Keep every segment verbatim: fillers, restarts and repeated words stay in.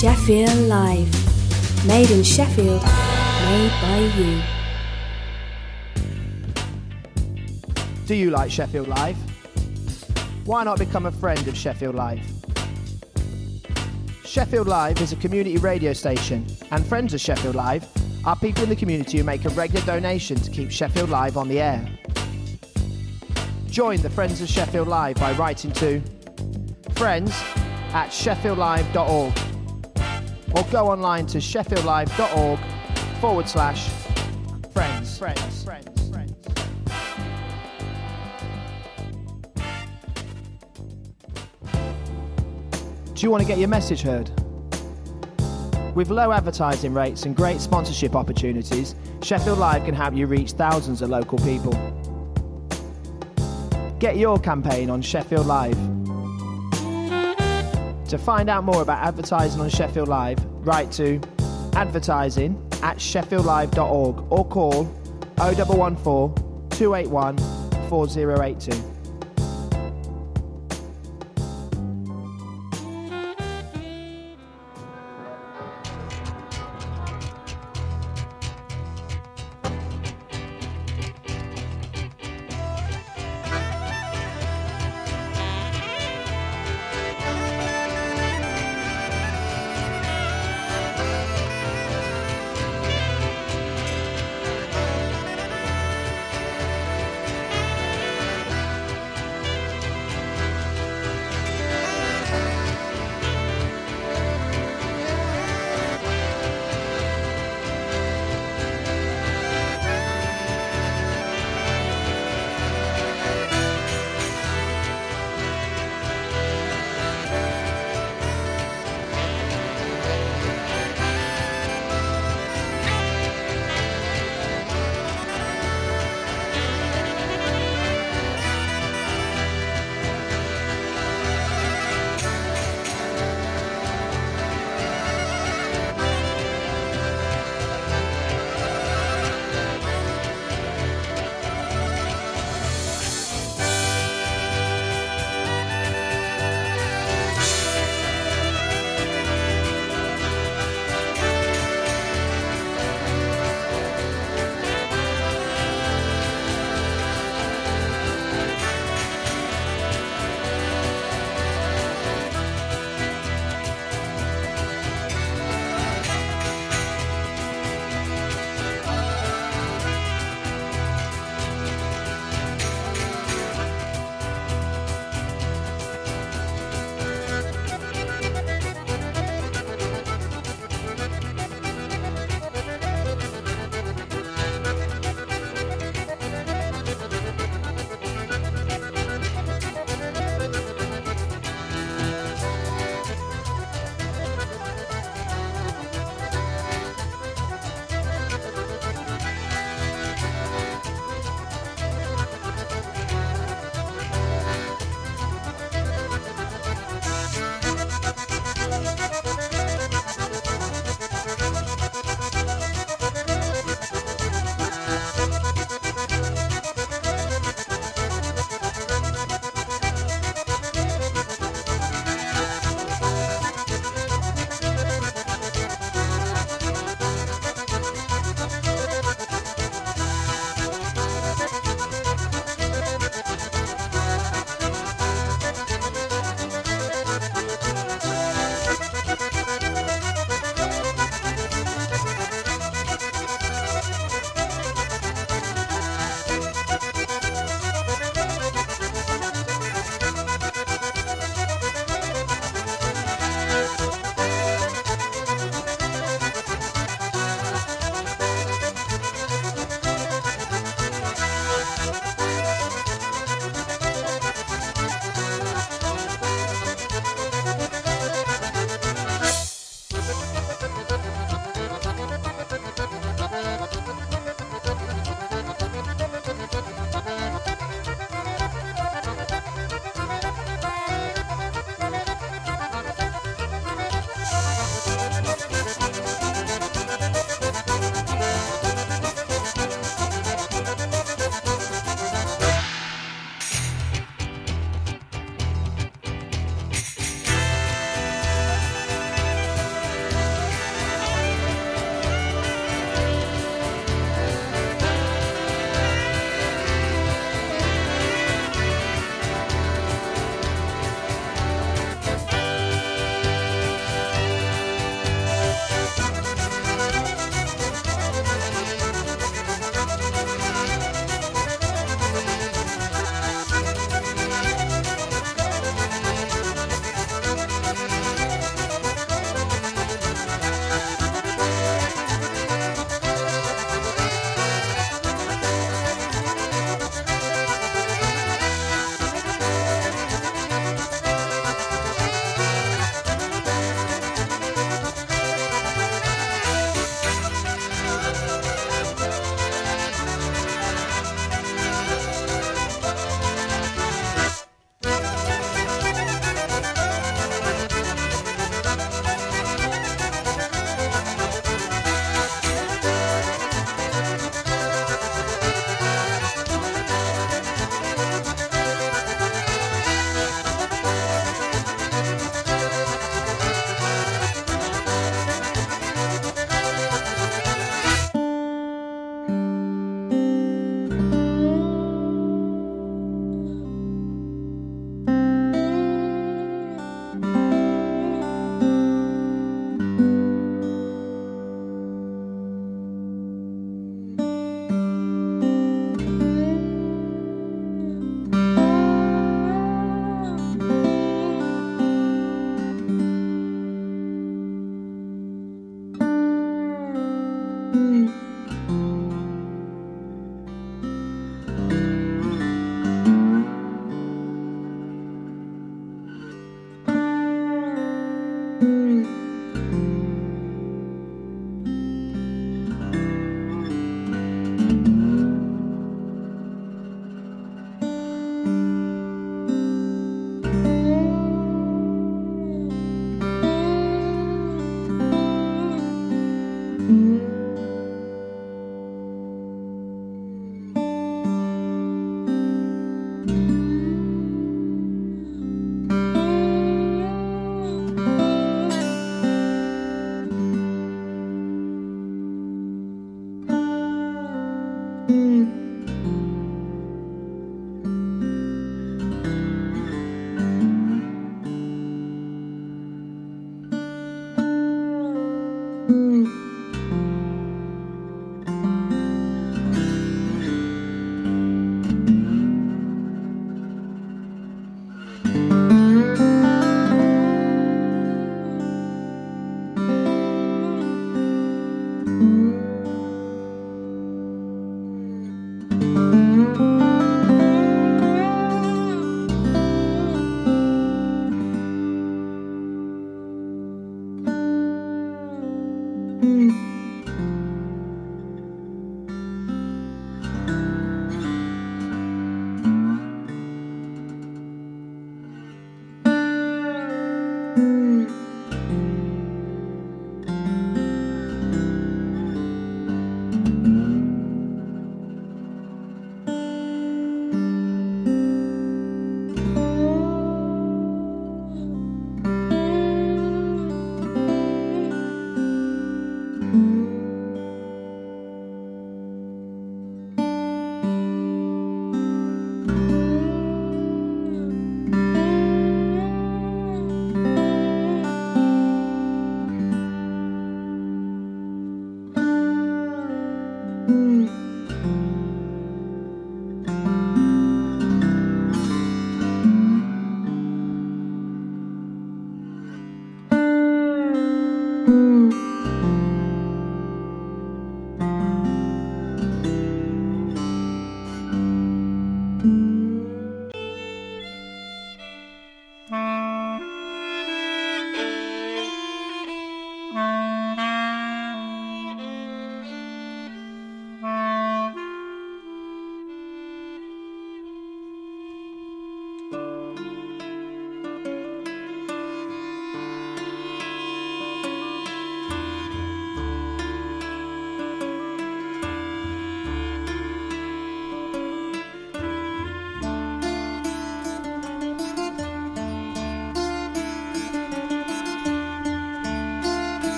Sheffield Live. Made in Sheffield, made by you. Do you like Sheffield Live? Why not become a friend of Sheffield Live? Sheffield Live is a community radio station, and friends of Sheffield Live are people in the community who make a regular donation to keep Sheffield Live on the air. Join the Friends of Sheffield Live by writing to friends at sheffield live dot org or go online to sheffield live dot org forward slash friends. Friends. Friends. Friends. Do you want to get your message heard? With low advertising rates and great sponsorship opportunities, Sheffield Live can help you reach thousands of local people. Get your campaign on Sheffield Live. To find out more about advertising on Sheffield Live, write to advertising at sheffield live dot org or call oh one one four, two eight one, four oh eight two.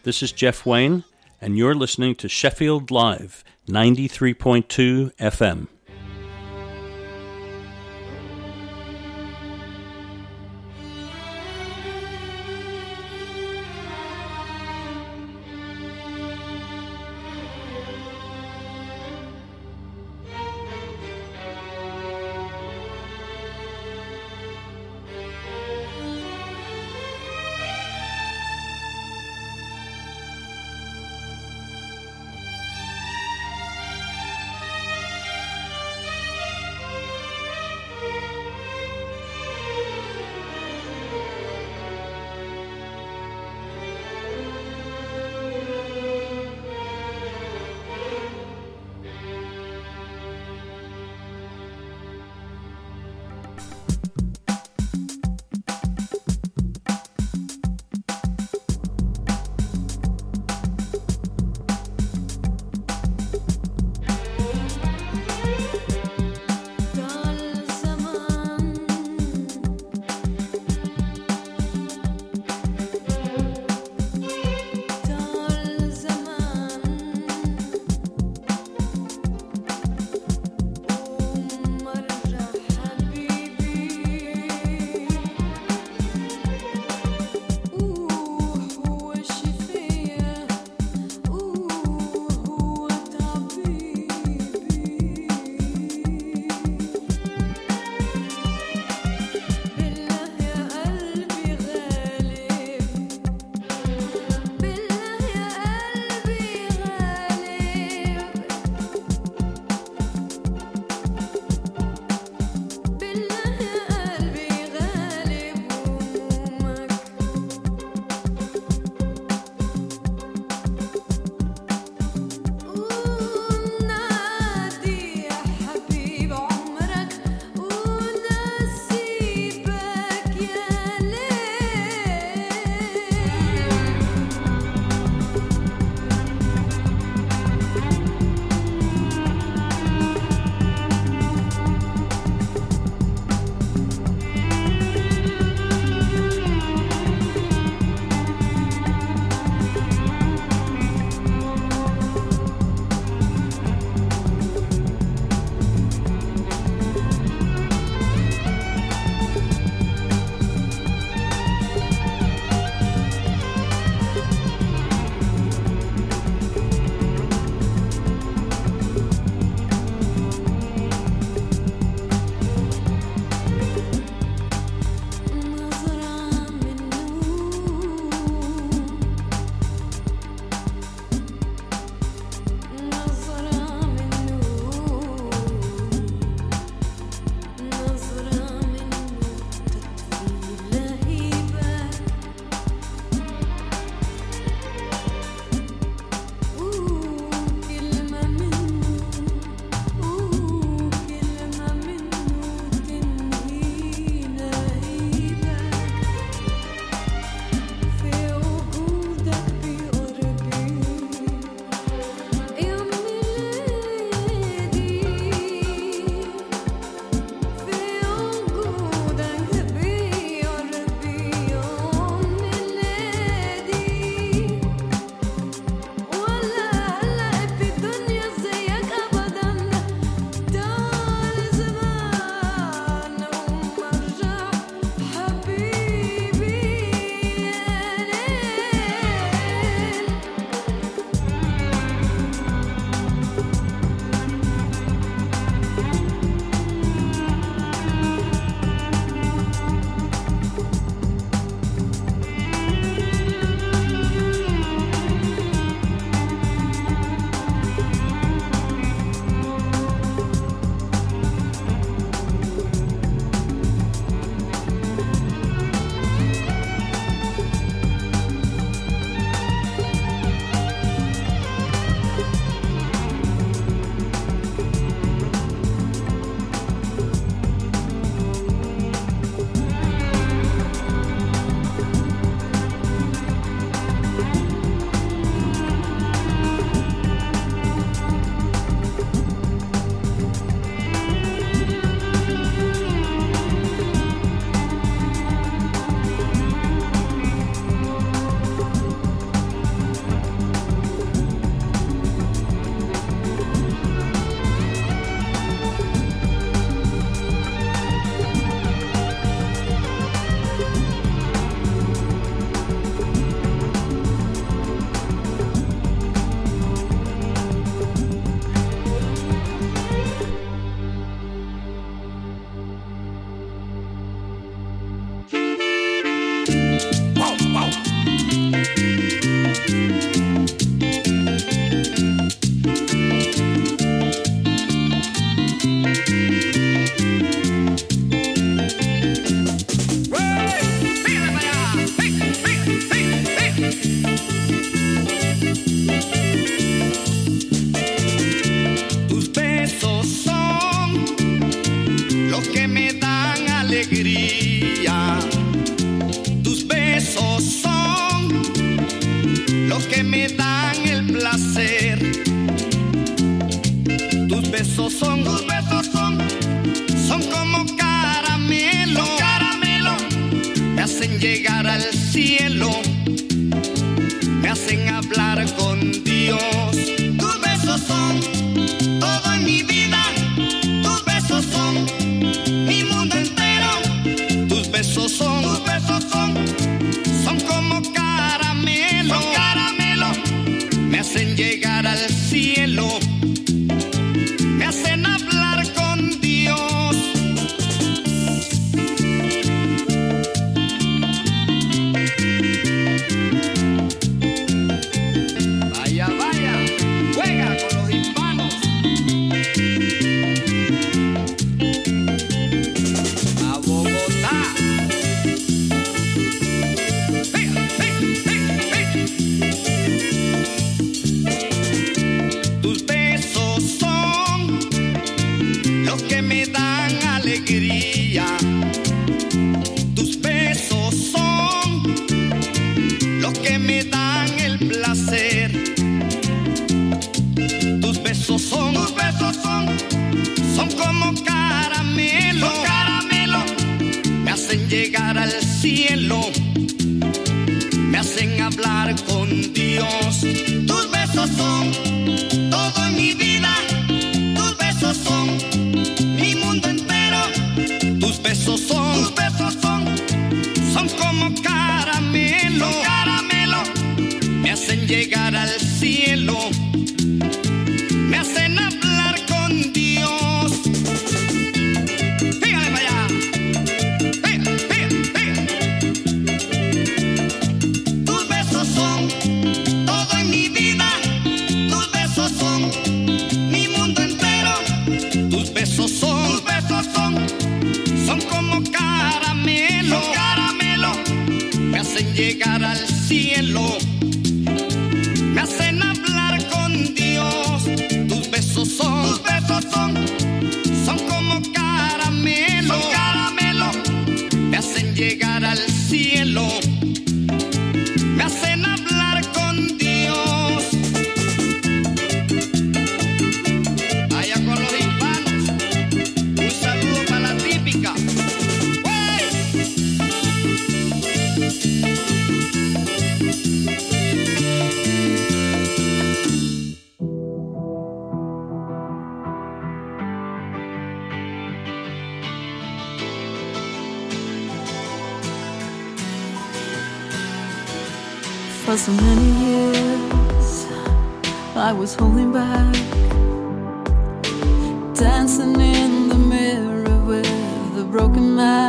This is Jeff Wayne, and you're listening to Sheffield Live, ninety-three point two F M. los que me dan el placer. Tus besos son, tus besos son, son como caramelo, caramelo. Me hacen llegar al cielo, me hacen hablar con Dios. Tus besos son todo en mi vida, tus besos son mi mundo entero. Tus besos son, tus besos son, son como caramelo, caramelo. Me hacen llegar al cielo, me hacen hablar con Dios. Vaya, vaya, juega con los hispanos. A Bogotá. Hey, hey, hey, hey. Tus besos son los que me dan alegría. Tus besos son los que me dan el placer. Tus besos son, tus besos son, son como caramelo, caramelo. Me hacen llegar al cielo, me hacen hablar con Dios. Tus besos son todo en mi vida, tus besos son mi mundo entero. Tus besos son, tus besos son, son como caramelo, caramelo. Me hacen llegar al cielo, me hacen hablar con Dios. Fíjale para allá. Fíjale, fíjale, fíjale. Tus besos son todo en mi vida, tus besos son mi mundo entero. Tus besos son, tus besos son, son como caramelo, caramelo. Me hacen llegar al cielo, me hacen hablar con Dios. Tus besos son, tus besos son, son como caramelo, caramelo. Me hacen llegar al cielo, me hacen hablar con Dios. Vaya con los hispanos, un saludo para la típica. ¡Wey! For so many years, I was holding back, dancing in the mirror with a broken map,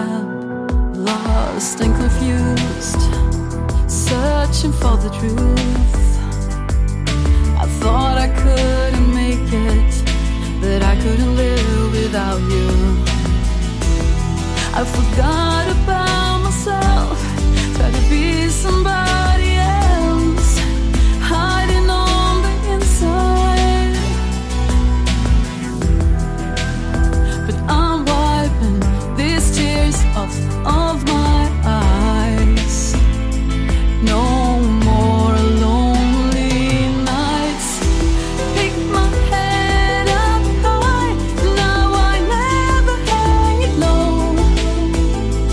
lost and confused, searching for the truth. I thought I couldn't make it, that I couldn't live without you. I forgot about myself, tried to be somebody else, hiding on the inside. But I'm wiping these tears off of my eyes. No more lonely nights. Pick my head up high, now I never hang it low.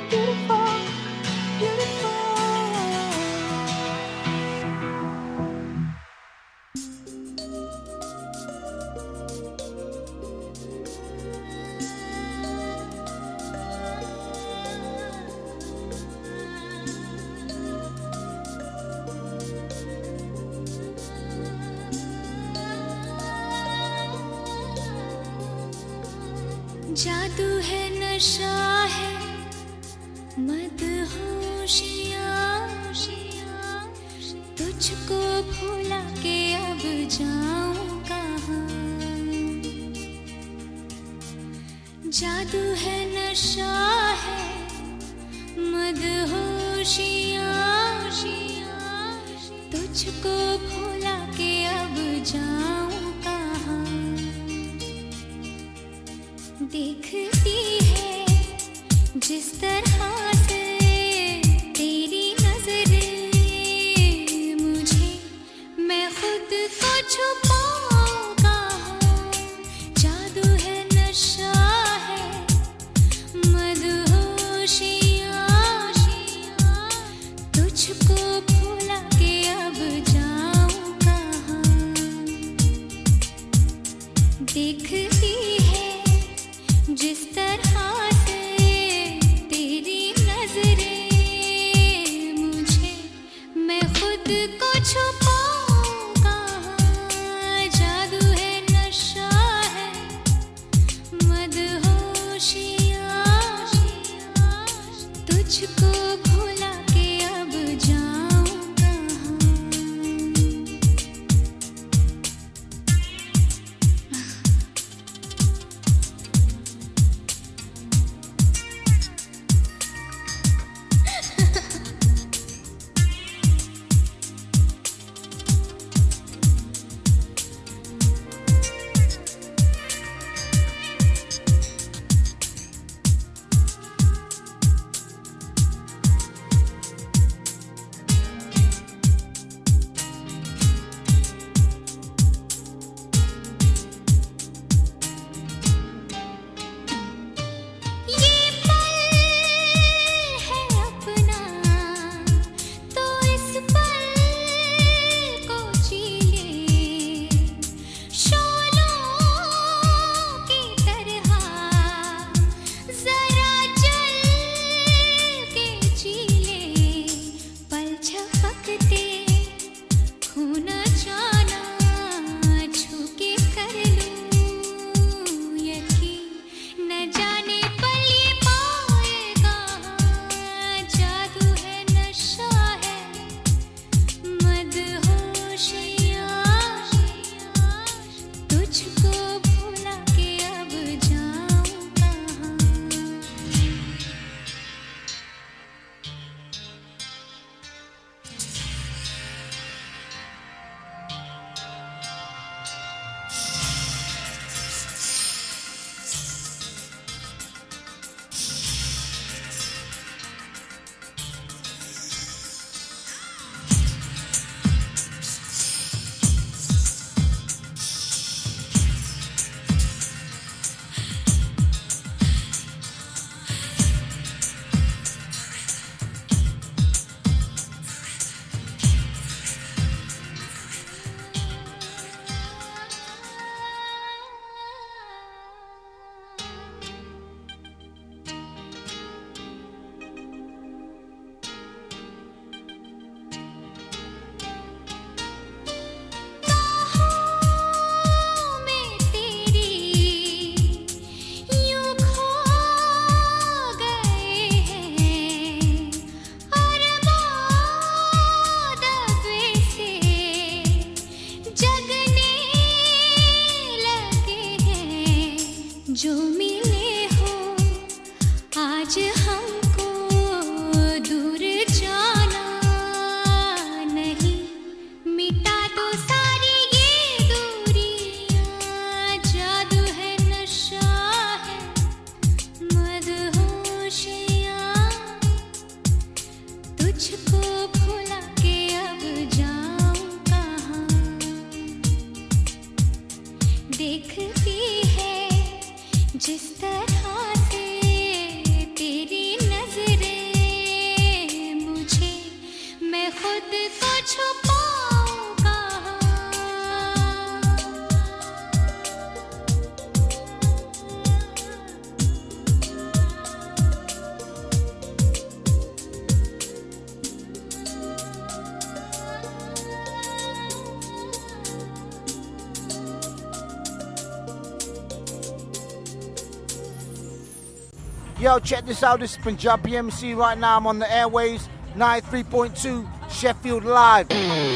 beautiful, beautiful. जादू है नशा है मदहोशियाँ तुझको भुला के अब जाऊं कहाँ जादू है नशा है मदहोशियाँ तुझको भुला के अब जाऊं कहाँ देखती है जिस तरह से तेरी नजरें मुझे मैं खुद को छुपाऊं कहाँ जादू है नशा है मदहोशियाँ तुझको भुला के अब जाऊं कहाँ देखती है जिस तरह से तेरी नजरें मुझे मैं खुद को छुपाऊं कहाँ जादू है नशा है मदहोशियाँ तुझको भुला के अब जाऊं कहाँ जो मिले हो आज हमको दूर जाना नहीं मिटा दो सारी ये दूरियां जादू है नशा है मदहोशियां तुझको भुला के अब जाऊं कहाँ देखती है जिस तरह से तेरी Yo, check this out. This is Punjabi M C right now. I'm on the airways, ninety-three point two Sheffield Live.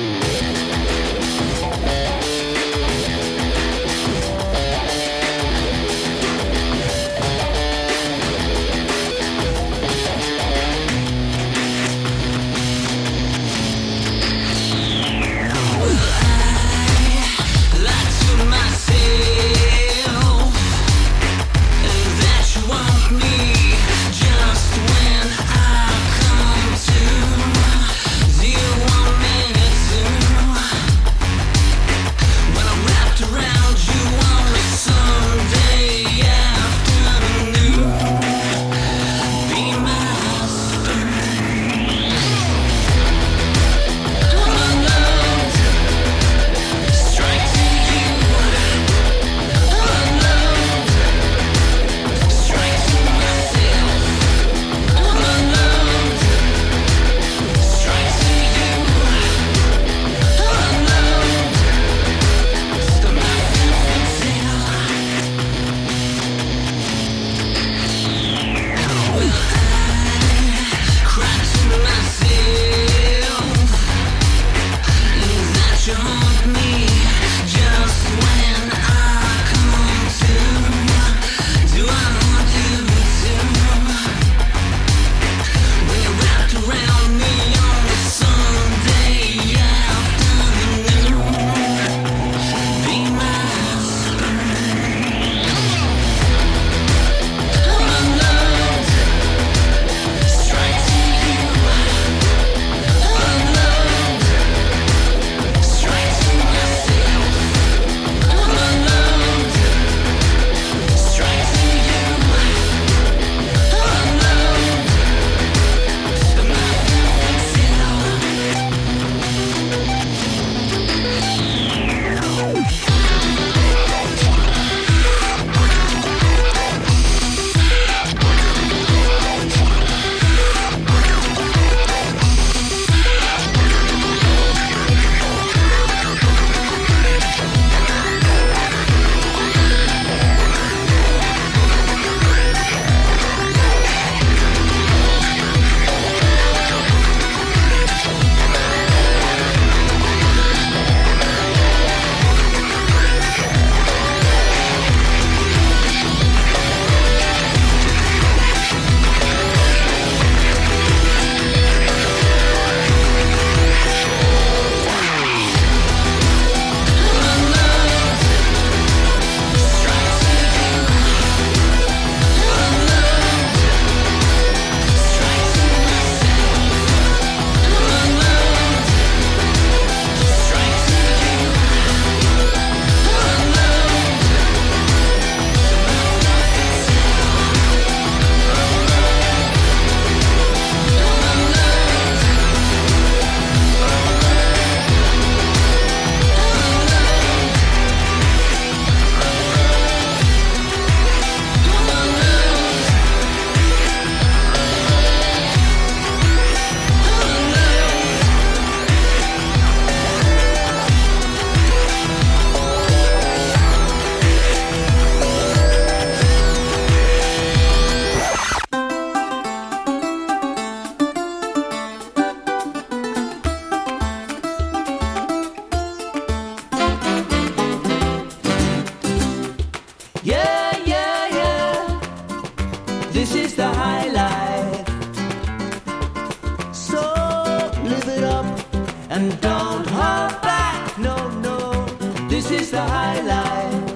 And don't hold back, no, no, this is the high life.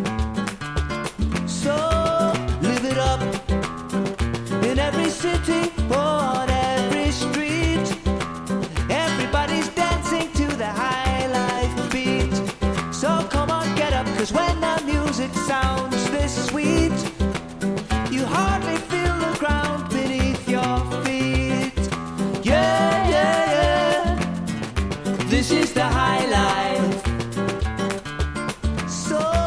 So live it up in every city, on every street. Everybody's dancing to the high life beat. So come on, get up, cause when the music sounds this sweet, you hardly feel the ground beneath your feet. Yeah, yeah, yeah, this is the high life. So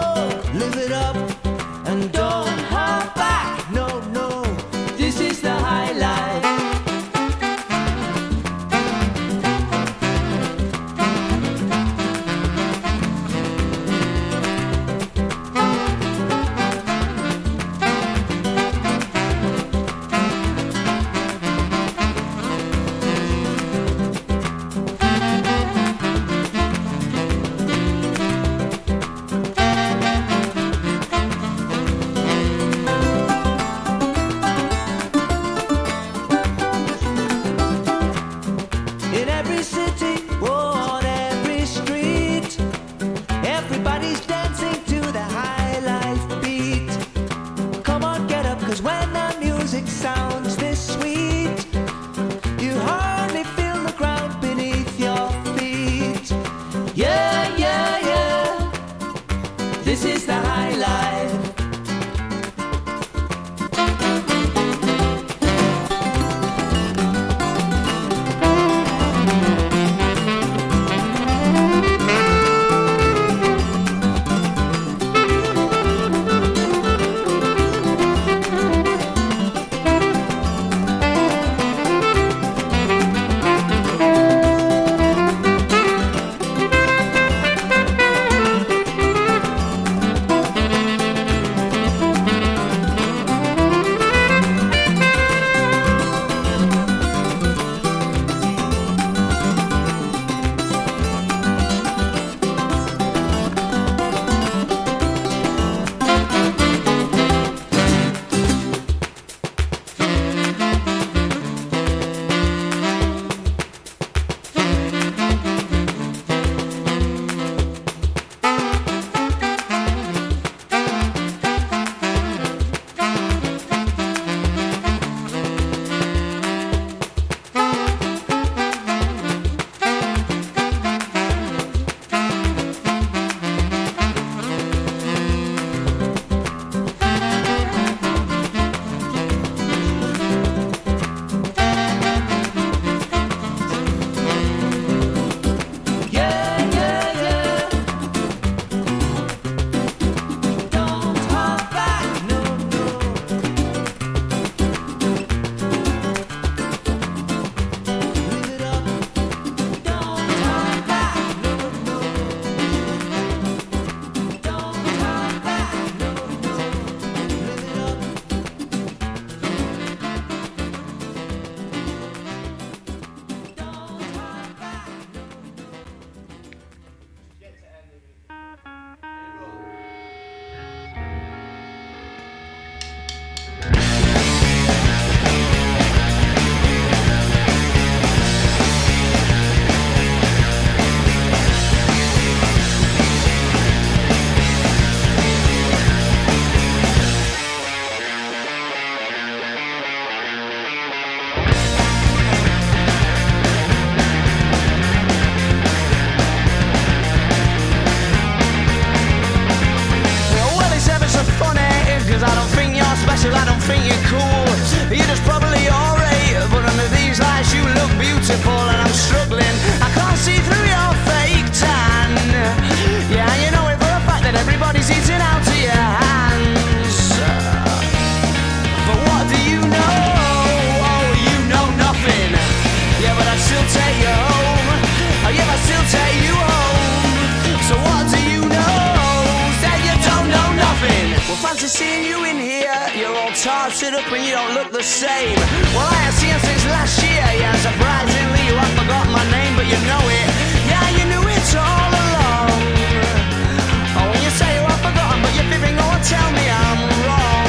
to seeing you in here. You're all tarted up and you don't look the same. Well, I have seen you since last year. Yeah, surprisingly, you have forgotten my name, but you know it. Yeah, you knew it all along. Oh, when you say you have forgotten, but you're fibbing, go and tell me I'm wrong.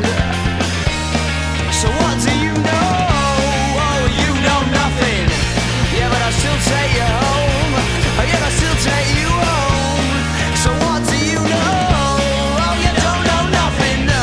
So what do you know? Oh, you know nothing. Yeah, but I'll still take you home. Oh, yeah, I'll still take you home. So what do you know? Oh, you don't know nothing, no.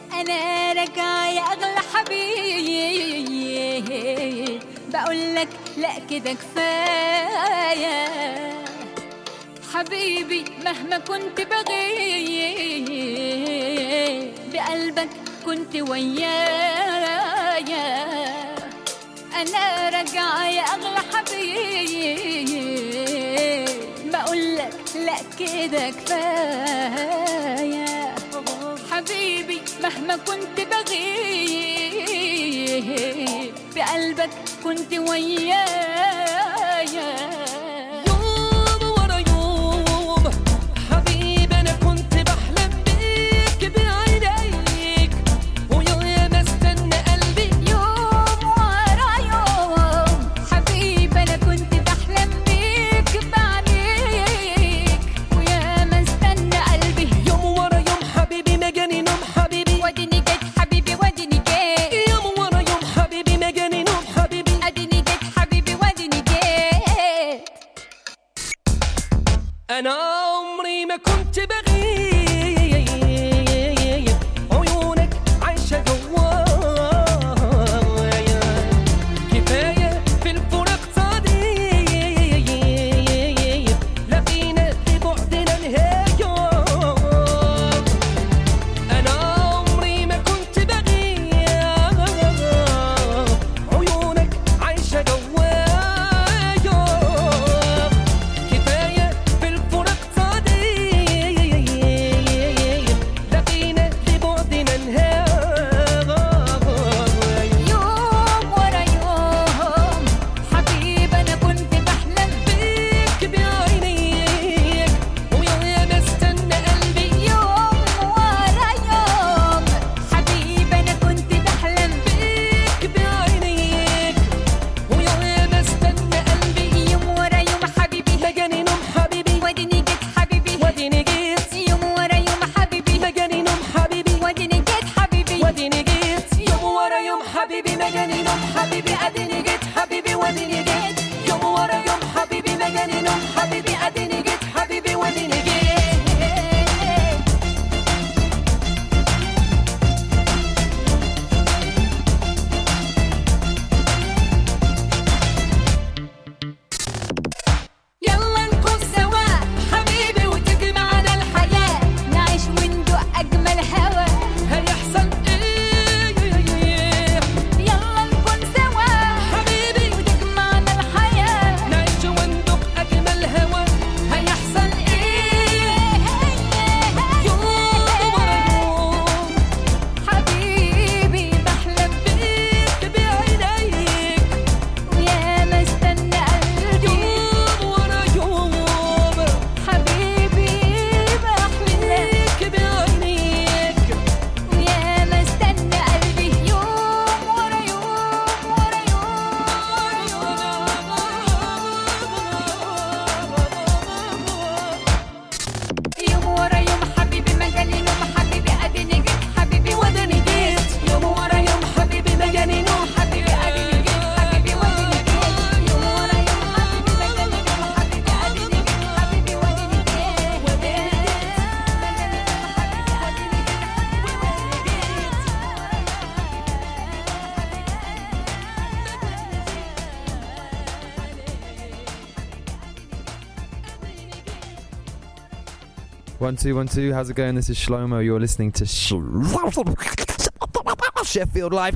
أنا رجع يا أغلى حبيب بقول لك لا كده كفاية حبيبي مهما كنت بغيب بقلبك كنت ويايا أنا راجعة يا أغلى حبيب بقولك لا كده كفاية حبيبي مهما كنت بغيب بقلبك كنت ويايا أنا عمري ما كنت بغيب عيونك عايشة جوايا كفاية في الفراق صديق لقينا لبعدنا نهاية أنا عمري ما كنت بغيب عيونك عايشة جوايا One, two, one, two. How's it going? This is Shlomo. You're listening to Sh- Sheffield Live.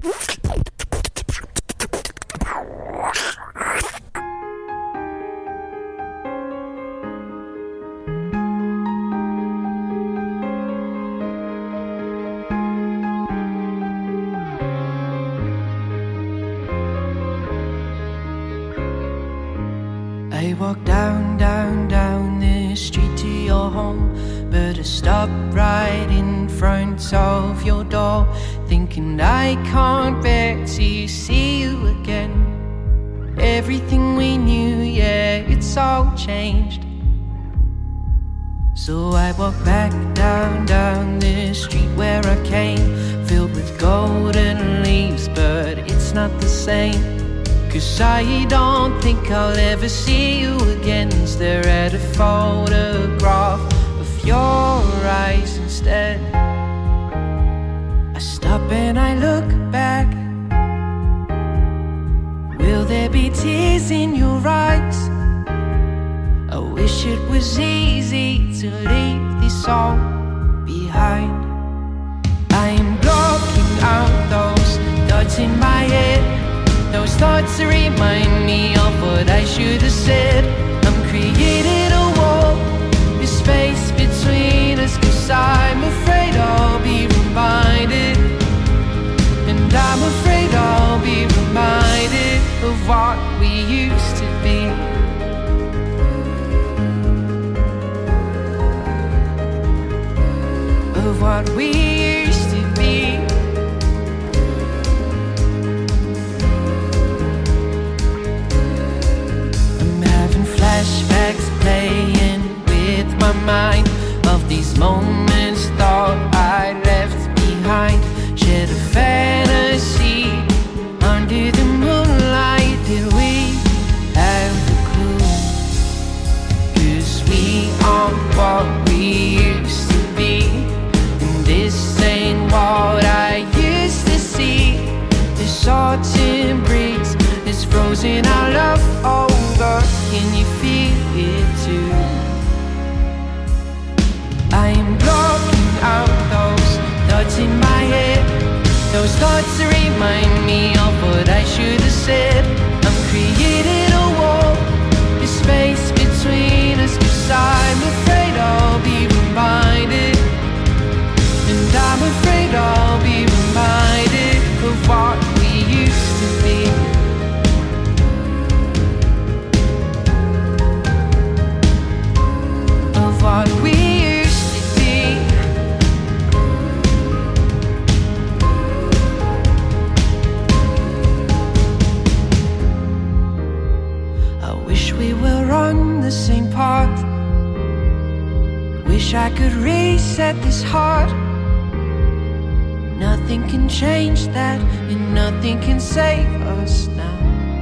I walk down, down, down this street to your home, but I stop right in front of your door, thinking I can't bear to see you again. Everything we knew, yeah, it's all changed. So I walk back down, down this street where I came, filled with golden leaves, but it's not the same. Cause I don't think I'll ever see you again. Stare at a photograph of your eyes instead. I stop and I look back. Will there be tears? tears in your eyes. I wish it was easy to leave this all behind. I am blocking out those thoughts in my head, those thoughts that remind me of what I should have said. I'm creating a wall, a space between us, 'cause I'm afraid I'll be reminded. And I'm afraid I'll be reminded of what we used to be. Of what we used to be. I'm having flashbacks playing with my mind of these moments thought I left behind. Shared a fantasy under the moonlight. Did we have a clue? 'Cause we aren't what we used to be, and this ain't what I used to see. This autumn breeze is frozen our love over. Can you feel it too? I am blocking out those thoughts in my head, those thoughts that remind me of what I should have said. I'm creating a wall, a space between us, 'cause I'm afraid I'll be reminded. And I'm afraid I'll be reminded of what we used to be. Of what we used to be. I wish we were on the same path. Wish I could reset this heart. Nothing can change that, and nothing can save us now.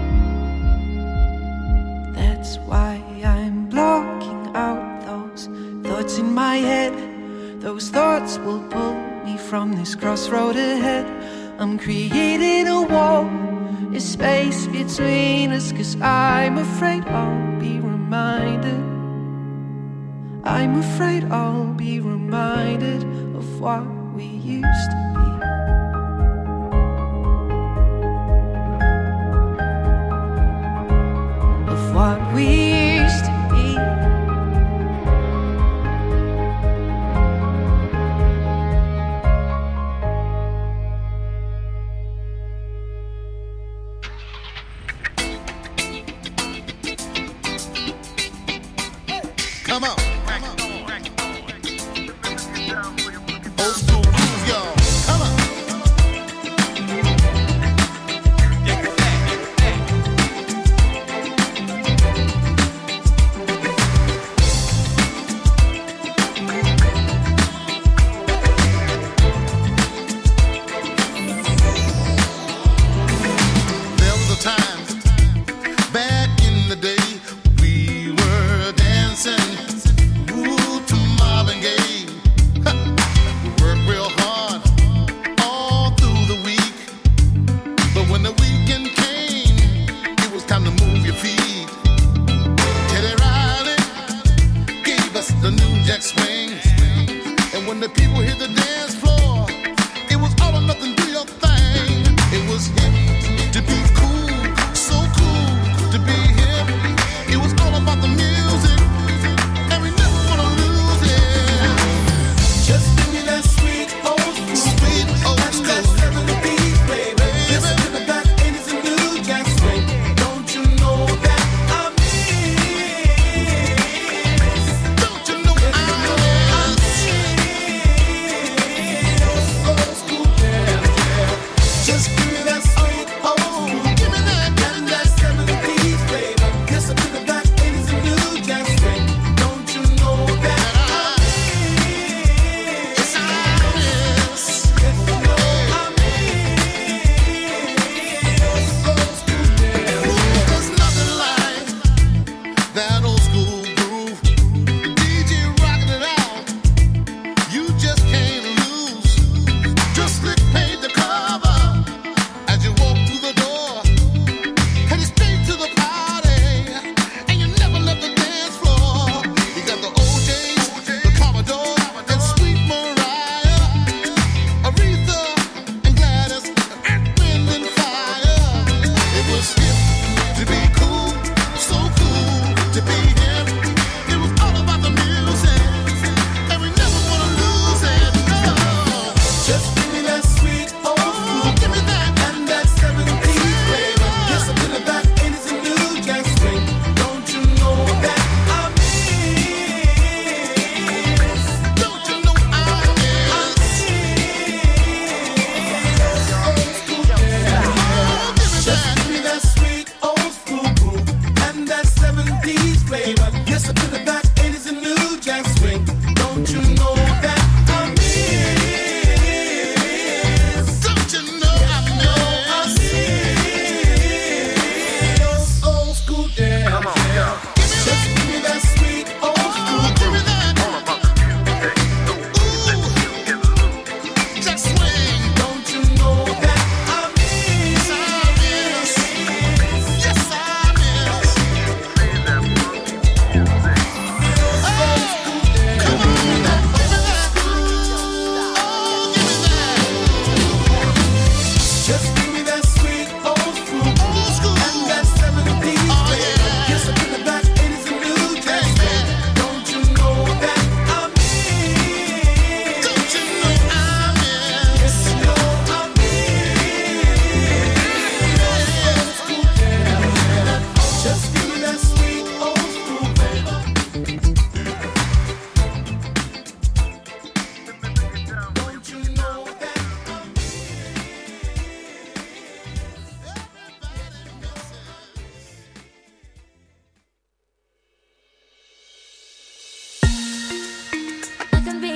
That's why I'm blocking out those thoughts in my head. Those thoughts will pull me from this crossroad ahead. I'm creating a wall, a space between us, 'cause I'm afraid I'll be reminded. I'm afraid I'll be reminded of what we used to be. Of what we used to be. Come on. Old school groove, y'all. Come on. There was a time back in the day we were dancing. Ooh, to Marvin Gaye. Ha. We worked real hard all through the week, but when the weekend came, it was time to move your feet. Teddy Riley gave us the New Jack Swing, and when the people hit the dance